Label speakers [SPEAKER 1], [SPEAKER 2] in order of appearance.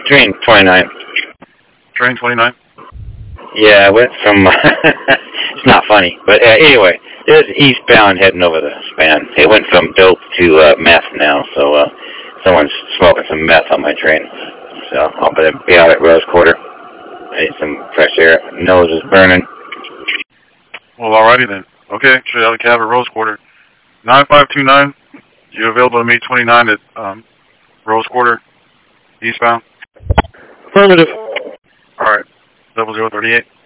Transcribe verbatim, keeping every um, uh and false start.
[SPEAKER 1] train twenty-nine.
[SPEAKER 2] Train twenty-nine?
[SPEAKER 1] Yeah, I went from, it's not funny, but uh, anyway, it was eastbound heading over the span. It went from dope to uh, meth now, so uh, someone's smoking some meth on my train. So I'll be out at Rose Quarter. I need some fresh air. Nose is burning.
[SPEAKER 2] Well, alrighty then. Okay, straight out of the cab at Rose Quarter. nine five two nine, you available to meet twenty-nine at um, Rose Quarter, eastbound?
[SPEAKER 3] Affirmative.
[SPEAKER 2] Alright, double zero thirty-eight.